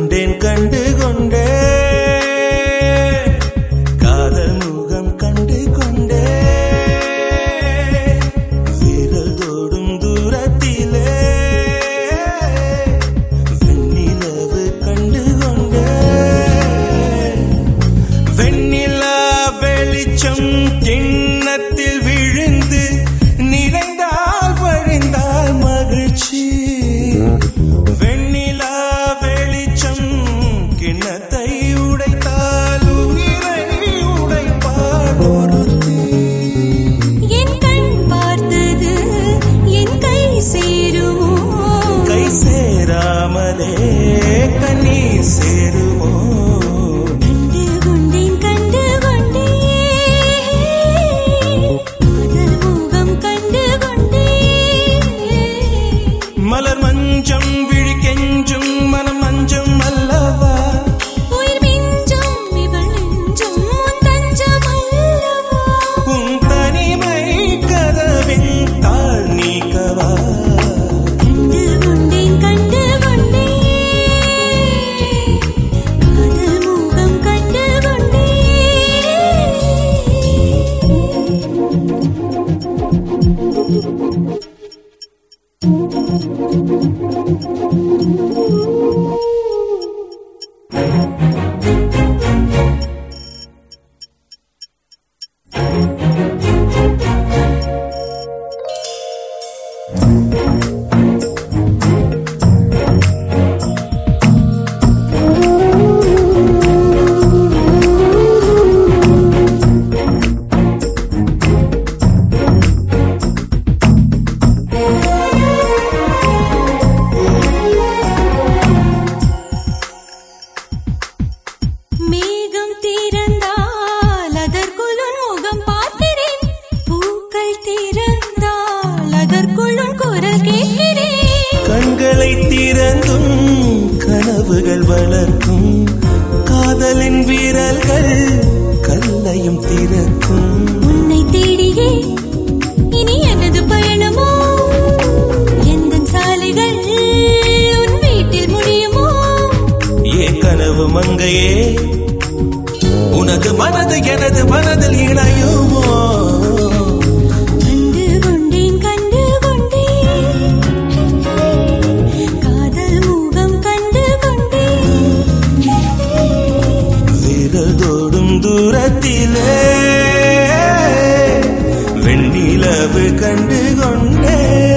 கொண்டேன் கண்டு கொண்டே காதல் முகம் கண்டு கொண்டே விரல் தோடும் தூரத்திலே வெண்ணிலவு கண்டு கொண்டே வெண்ணிலா வெளிச்சம் கிண்ணத்தில் விழுந்து நிறைந்தால் வழிந்தால் மகிழ்ச்சி வெண்ணிலா வெளிச்சம் கிண்ணத்தை உடைத்தால் உயிரை உடைப்பாள் ஒருத்தி என் கண் பார்த்தது என் கை சேருமோ கை சேராமலே கண்ணீர் சேருமோ கண்டு கொண்டேன் காதல் முகம் கண்டு கொண்டேன் மலர் மஞ்சம் விழி கெஞ்சும் மனம் மஞ்சம் அல்லவா உயிர் மிஞ்சும் இவள் நெஞ்சும் உன் தஞ்சம் அல்லவா உன் தனிமை கதவின் தாழ் நீக்கவா கண்டு கொண்டேன் காதல் முகம் கண்டு கொண்டேன் மேகம் திறந்தால் அதற்குள் உன் முகம் பார்க்கிறேன் பூக்கள் திறந்தால் அதற்குள் உன் குரல் கேட்கிறேன் கண்களை திறந்தும் கனவுகள் வளர்க்கும் காதலின் வீரர்கள் கல்லையும் திறக்கும் உன்னை தேடியே இனி எனது பயணமோ எந்த சாலைகள் உன் வீட்டில் முடியுமோ ஏன் கனவு மங்கையே உனது மனது எனது மனதில் இணையுமோ கண்டு கொண்டேன் காதல் முகம் கண்டு கொண்டேன் விரல் தோடும் தூரத்திலே வெண்ணிலவு கண்டு கொண்டே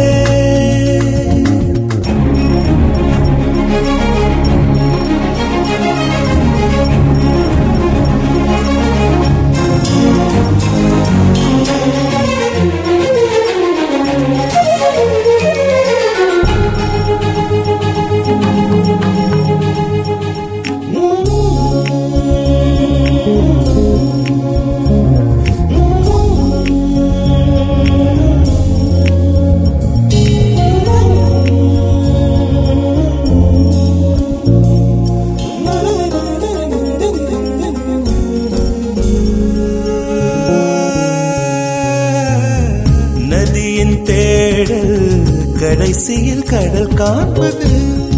நதியின் தேடல் கடைசியில் கடல் காண்பது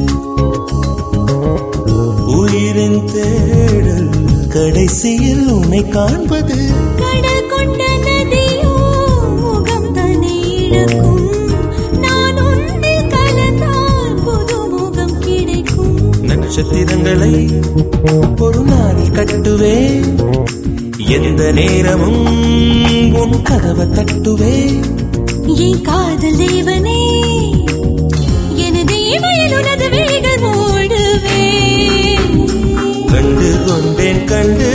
உயிரின் தேடல் கடைசியில் உன்னை காண்பது கடல் கொண்ட நதியோ முகம் தன்னை இழக்கும் நான் உன்னில் கலந்தால் புது முகம் கிடைக்கும் நட்சத்திரங்களை ஒரு நாளில் கட்டுவேன் எந்த நேரமும் உன் கதவை தட்டுவேன் என் காதல் தேவனே எனது இமையில் உனது விழிகள் மூடுவே கண்டு கொண்டேன் கண்டு